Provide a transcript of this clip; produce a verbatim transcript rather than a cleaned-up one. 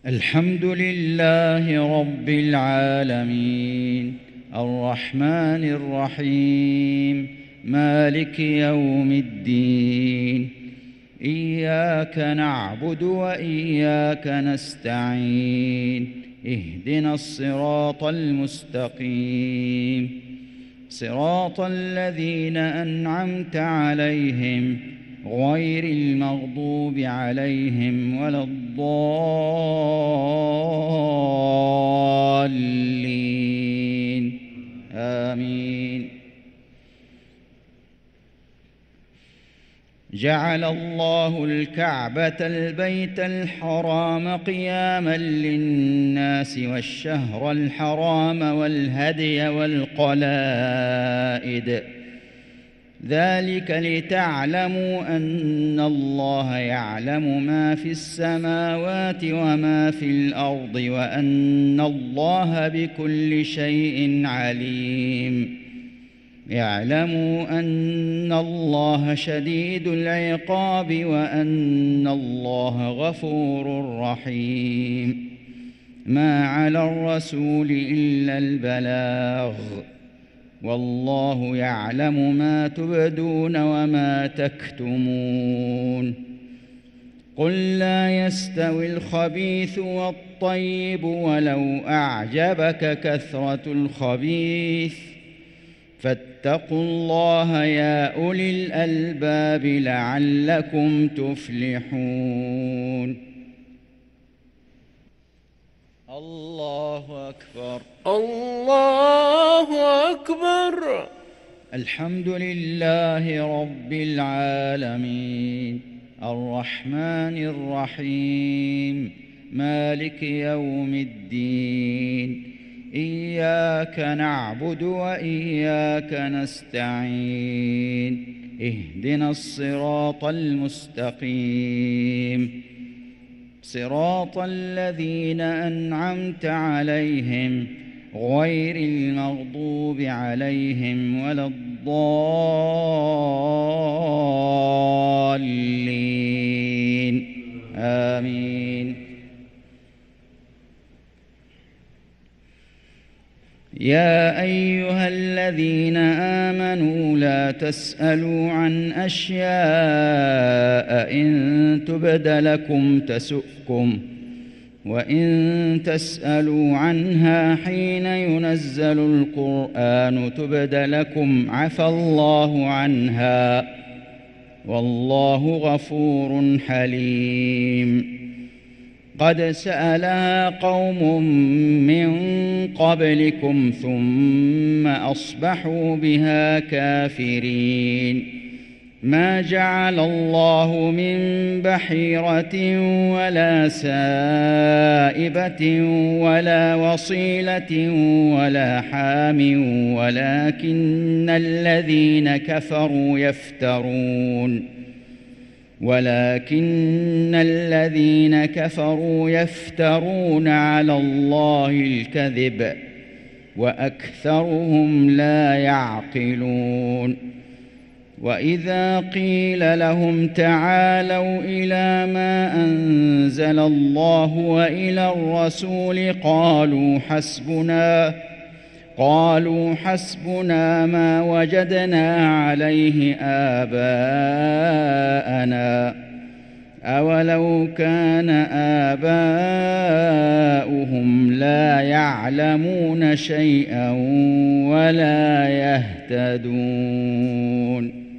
الحمد لله رب العالمين الرحمن الرحيم مالك يوم الدين إياك نعبد وإياك نستعين اهدنا الصراط المستقيم صراط الذين أنعمت عليهم غير المغضوب عليهم ولا الضالين آمين. جعل الله الكعبة البيت الحرام قياما للناس والشهر الحرام والهدي والقلائد ذلك لتعلموا أن الله يعلم ما في السماوات وما في الأرض وأن الله بكل شيء عليم. اعلموا أن الله شديد العقاب وأن الله غفور رحيم. ما على الرسول إلا البلاغ والله يعلم ما تبدون وما تكتمون. قل لا يستوي الخبيث والطيب ولو أعجبك كثرة الخبيث فاتقوا الله يا أولي الألباب لعلكم تفلحون. الله أكبر الله أكبر. الحمد لله رب العالمين الرحمن الرحيم مالك يوم الدين إياك نعبد وإياك نستعين اهدنا الصراط المستقيم صراط الذين أنعمت عليهم غير المغضوب عليهم ولا الضالين آمين. يا أيها الذين آمنوا لا تسألوا عن أشياء إن تبد لكم تسؤكم وإن تسألوا عنها حين ينزل القرآن تبد لكم عفى الله عنها والله غفور حليم. قد سألها قوم من قبلكم ثم أصبحوا بها كافرين. ما جعل الله من بحيرة ولا سائبة ولا وصيلة ولا حام ولكن الذين كفروا يفترون ولكن الذين كفروا يفترون على الله الكذب وأكثرهم لا يعقلون. وإذا قيل لهم تعالوا إلى ما أنزل الله وإلى الرسول قالوا حسبنا قالوا حسبنا ما وجدنا عليه آباءنا أولو كان آباؤهم لا يعلمون شيئا ولا يهتدون.